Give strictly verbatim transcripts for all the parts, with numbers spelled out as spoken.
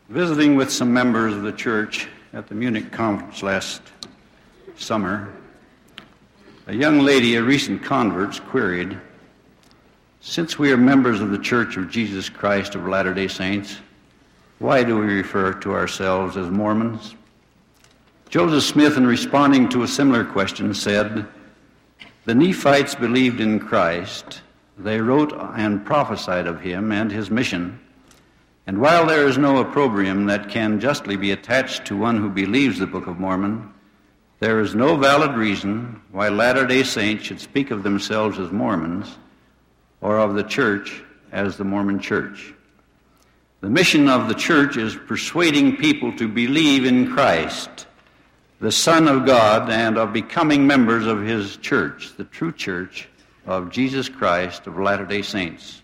Visiting with some members of the church at the Munich conference last summer, a young lady, a recent convert, queried, "Since we are members of the Church of Jesus Christ of Latter-day Saints, why do we refer to ourselves as Mormons?" Joseph Smith, in responding to a similar question, said, "The Nephites believed in Christ. They wrote and prophesied of him and his mission. And while there is no opprobrium that can justly be attached to one who believes the Book of Mormon, there is no valid reason why Latter-day Saints should speak of themselves as Mormons or of the church as the Mormon Church. The mission of the church is persuading people to believe in Christ, the Son of God, and of becoming members of his church, the true church of Jesus Christ of Latter-day Saints."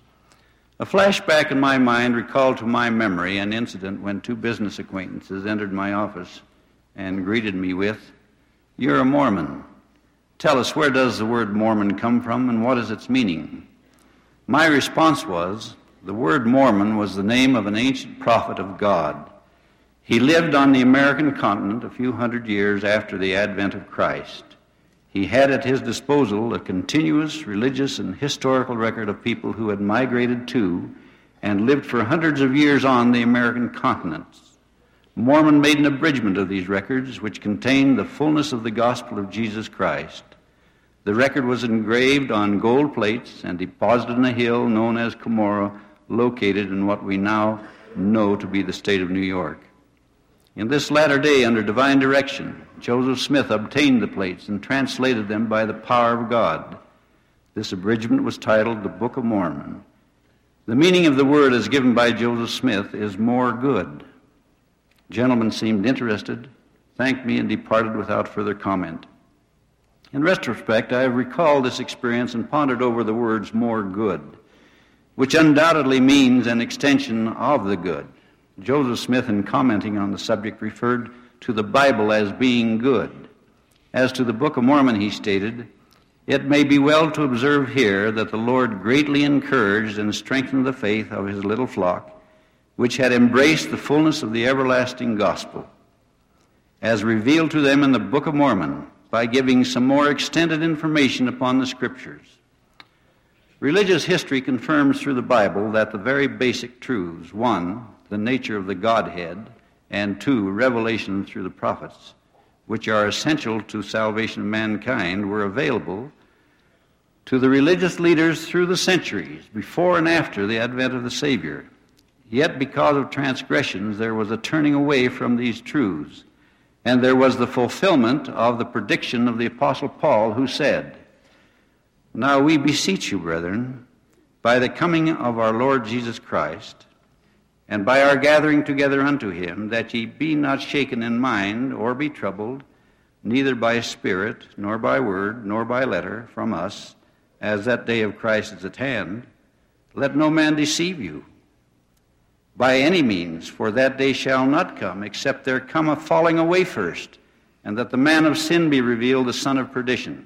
A flashback in my mind recalled to my memory an incident when two business acquaintances entered my office and greeted me with, "You're a Mormon. Tell us, where does the word Mormon come from and what is its meaning?" My response was, the word Mormon was the name of an ancient prophet of God. He lived on the American continent a few hundred years after the advent of Christ. He had at his disposal a continuous religious and historical record of people who had migrated to and lived for hundreds of years on the American continent. Mormon made an abridgment of these records, which contained the fullness of the gospel of Jesus Christ. The record was engraved on gold plates and deposited in a hill known as Cumorah, located in what we now know to be the state of New York. In this latter day, under divine direction, Joseph Smith obtained the plates and translated them by the power of God. This abridgment was titled the Book of Mormon. The meaning of the word as given by Joseph Smith is more good. The gentleman seemed interested, thanked me, and departed without further comment. In retrospect, I have recalled this experience and pondered over the words more good, which undoubtedly means an extension of the good. Joseph Smith, in commenting on the subject, referred to the Bible as being good. As to the Book of Mormon, he stated, "It may be well to observe here that the Lord greatly encouraged and strengthened the faith of his little flock, which had embraced the fullness of the everlasting gospel, as revealed to them in the Book of Mormon, by giving some more extended information upon the Scriptures." Religious history confirms through the Bible that the very basic truths, one, the nature of the Godhead, and two, revelation through the prophets, which are essential to salvation of mankind, were available to the religious leaders through the centuries, before and after the advent of the Savior. Yet because of transgressions, there was a turning away from these truths, and there was the fulfillment of the prediction of the Apostle Paul, who said, "Now we beseech you, brethren, by the coming of our Lord Jesus Christ, and by our gathering together unto him, that ye be not shaken in mind, or be troubled, neither by spirit, nor by word, nor by letter from us, as that day of Christ is at hand. Let no man deceive you by any means, for that day shall not come, except there come a falling away first, and that the man of sin be revealed, the son of perdition."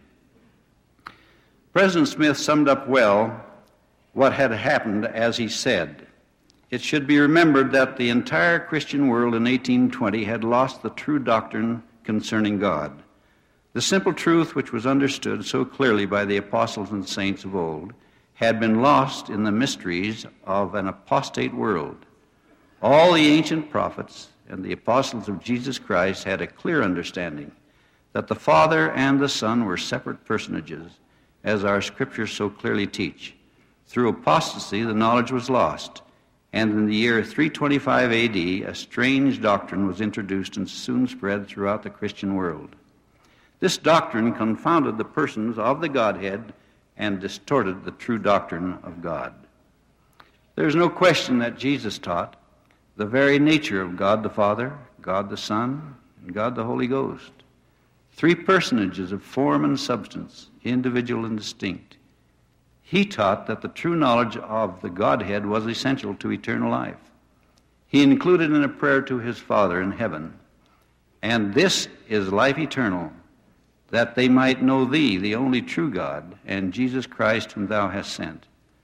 President Smith summed up well what had happened as he said, "It should be remembered that the entire Christian world in eighteen twenty had lost the true doctrine concerning God. The simple truth which was understood so clearly by the apostles and saints of old had been lost in the mysteries of an apostate world. All the ancient prophets and the apostles of Jesus Christ had a clear understanding that the Father and the Son were separate personages, as our Scriptures so clearly teach. Through apostasy, the knowledge was lost, and in the year three twenty-five A D, a strange doctrine was introduced and soon spread throughout the Christian world. This doctrine confounded the persons of the Godhead and distorted the true doctrine of God. There is no question that Jesus taught the very nature of God the Father, God the Son, and God the Holy Ghost. Three personages of form and substance, individual and distinct. He taught that the true knowledge of the Godhead was essential to eternal life. He included in a prayer to his Father in heaven, "And this is life eternal, that they might know thee, the only true God, and Jesus Christ whom thou hast sent."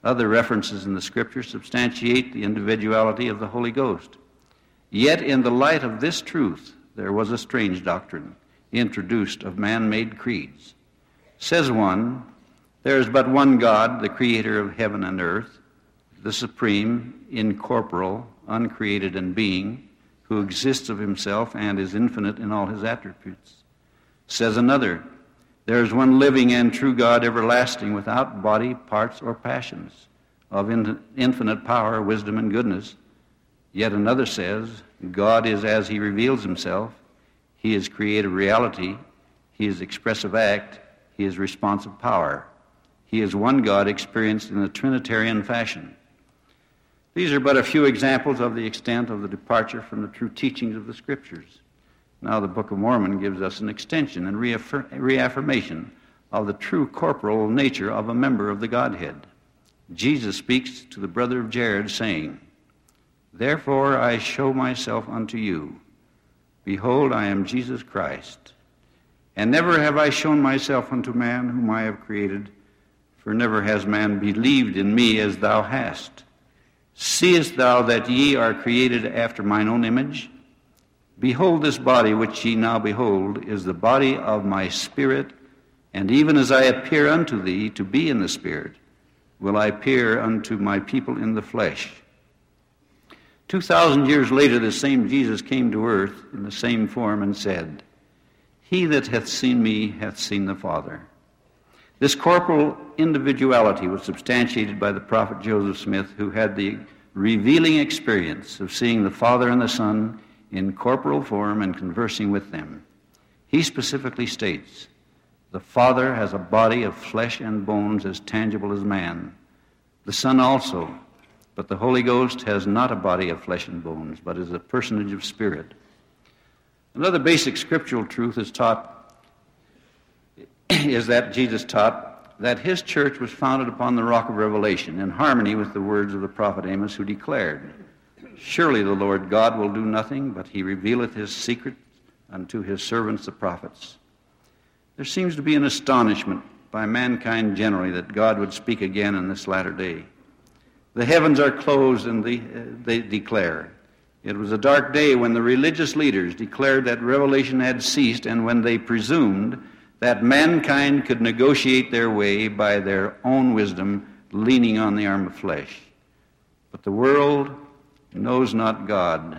Other references in the Scripture substantiate the individuality of the Holy Ghost. Yet in the light of this truth, there was a strange doctrine introduced of man-made creeds. Says one, there is but one God, the creator of heaven and earth, the supreme, incorporeal, uncreated and being, who exists of himself and is infinite in all his attributes. Says another, there is one living and true God, everlasting, without body, parts, or passions, of in- infinite power, wisdom, and goodness. Yet another says, God is as he reveals himself. He is creative reality. He is expressive act. He is responsive power. He is one God experienced in a Trinitarian fashion. These are but a few examples of the extent of the departure from the true teachings of the Scriptures. Now the Book of Mormon gives us an extension and reaffir- reaffirmation of the true corporal nature of a member of the Godhead. Jesus speaks to the brother of Jared, saying, therefore I show myself unto you. Behold, I am Jesus Christ. And never have I shown myself unto man whom I have created, for never has man believed in me as thou hast. Seest thou that ye are created after mine own image? Behold, this body which ye now behold is the body of my spirit, and even as I appear unto thee to be in the spirit, will I appear unto my people in the flesh. Two thousand years later, the same Jesus came to earth in the same form and said, he that hath seen me hath seen the Father. This corporal individuality was substantiated by the prophet Joseph Smith, who had the revealing experience of seeing the Father and the Son in corporal form and conversing with them. He specifically states, the Father has a body of flesh and bones as tangible as man. The Son also, but the Holy Ghost has not a body of flesh and bones, but is a personage of spirit. Another basic scriptural truth is taught is that Jesus taught that his church was founded upon the rock of revelation, in harmony with the words of the prophet Amos, who declared, surely the Lord God will do nothing, but he revealeth his secret unto his servants the prophets. There seems to be an astonishment by mankind generally that God would speak again in this latter day. The heavens are closed, and they, uh, they declare. It was a dark day when the religious leaders declared that revelation had ceased, and when they presumed that mankind could negotiate their way by their own wisdom, leaning on the arm of flesh. But the world knows not God,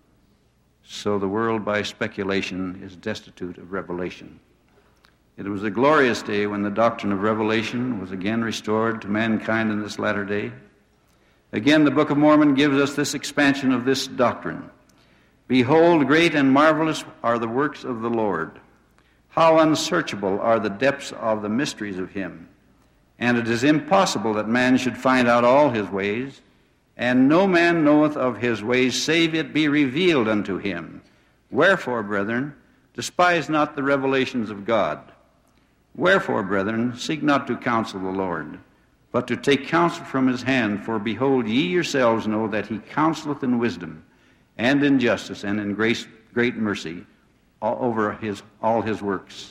so the world by speculation is destitute of revelation. It was a glorious day when the doctrine of revelation was again restored to mankind in this latter day. Again, the Book of Mormon gives us this expansion of this doctrine. Behold, great and marvelous are the works of the Lord. How unsearchable are the depths of the mysteries of him. And it is impossible that man should find out all his ways, and no man knoweth of his ways, save it be revealed unto him. Wherefore, brethren, despise not the revelations of God. Wherefore, brethren, seek not to counsel the Lord, but to take counsel from his hand. For behold, ye yourselves know that he counseleth in wisdom, and in justice, and in grace, great mercy, all over his, all his works.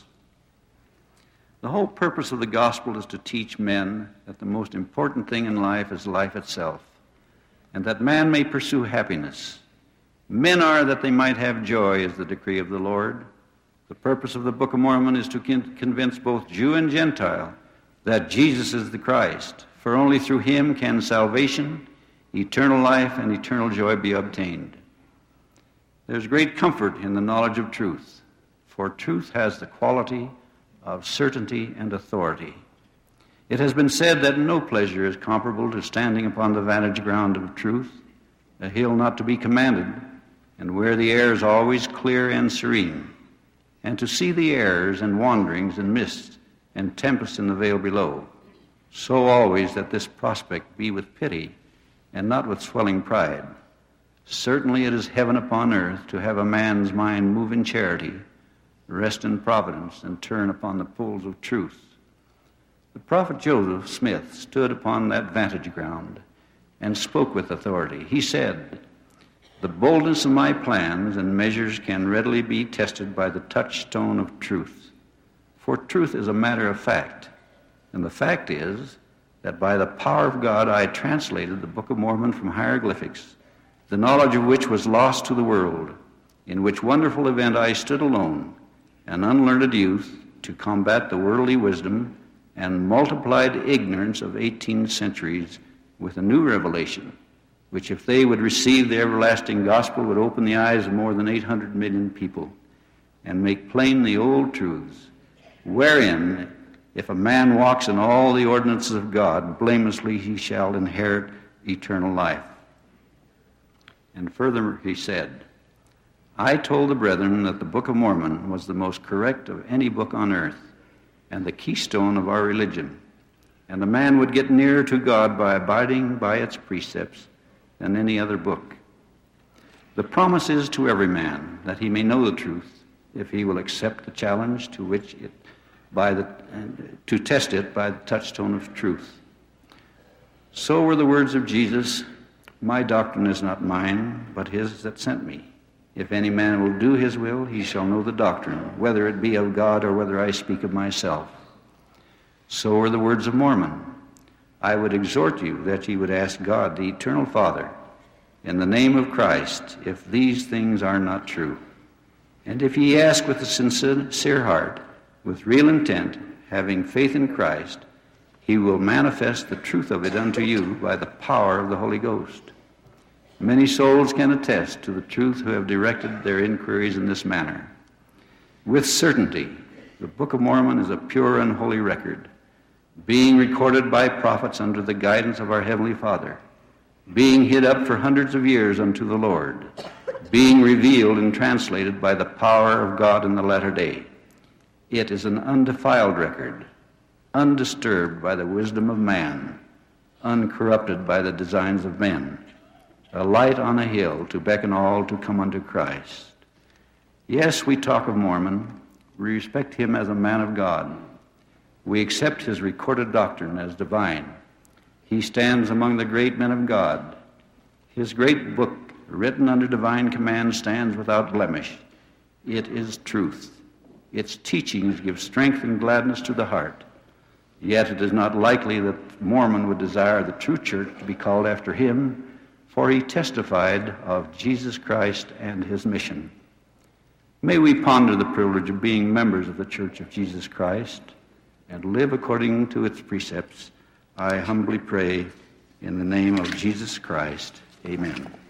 The whole purpose of the gospel is to teach men that the most important thing in life is life itself, and that man may pursue happiness. Men are that they might have joy, is the decree of the Lord. The purpose of the Book of Mormon is to con- convince both Jew and Gentile that Jesus is the Christ, for only through him can salvation, eternal life, and eternal joy be obtained. There's great comfort in the knowledge of truth, for truth has the quality of certainty and authority. It has been said that no pleasure is comparable to standing upon the vantage ground of truth, a hill not to be commanded, and where the air is always clear and serene, and to see the errors and wanderings and mists and tempests in the vale below, so always that this prospect be with pity and not with swelling pride. Certainly it is heaven upon earth to have a man's mind move in charity, rest in providence, and turn upon the pools of truth. The prophet Joseph Smith stood upon that vantage ground and spoke with authority. He said, the boldness of my plans and measures can readily be tested by the touchstone of truth. For truth is a matter of fact, and the fact is that by the power of God I translated the Book of Mormon from hieroglyphics, the knowledge of which was lost to the world, in which wonderful event I stood alone, an unlearned youth, to combat the worldly wisdom and multiplied ignorance of eighteen centuries with a new revelation, which if they would receive the everlasting gospel would open the eyes of more than eight hundred million people and make plain the old truths, wherein if a man walks in all the ordinances of God, blamelessly he shall inherit eternal life. And further he said, I told the brethren that the Book of Mormon was the most correct of any book on earth and the keystone of our religion, and a man would get nearer to God by abiding by its precepts than any other book. The promise is to every man that he may know the truth if he will accept the challenge to which it by the to test it by the touchstone of truth. So were the words of Jesus, my doctrine is not mine, but his that sent me. If any man will do his will, he shall know the doctrine, whether it be of God or whether I speak of myself. So are the words of Mormon. I would exhort you that ye would ask God, the eternal Father, in the name of Christ, if these things are not true. And if ye ask with a sincere heart, with real intent, having faith in Christ, he will manifest the truth of it unto you by the power of the Holy Ghost. Many souls can attest to the truth who have directed their inquiries in this manner. With certainty, the Book of Mormon is a pure and holy record, being recorded by prophets under the guidance of our Heavenly Father, being hid up for hundreds of years unto the Lord, being revealed and translated by the power of God in the latter day. It is an undefiled record, undisturbed by the wisdom of man, uncorrupted by the designs of men, a light on a hill to beckon all to come unto Christ. Yes, we talk of Mormon. We respect him as a man of God. We accept his recorded doctrine as divine. He stands among the great men of God. His great book, written under divine command, stands without blemish. It is truth. Its teachings give strength and gladness to the heart. Yet it is not likely that Mormon would desire the true church to be called after him, for he testified of Jesus Christ and his mission. May we ponder the privilege of being members of the Church of Jesus Christ and live according to its precepts. I humbly pray in the name of Jesus Christ. Amen.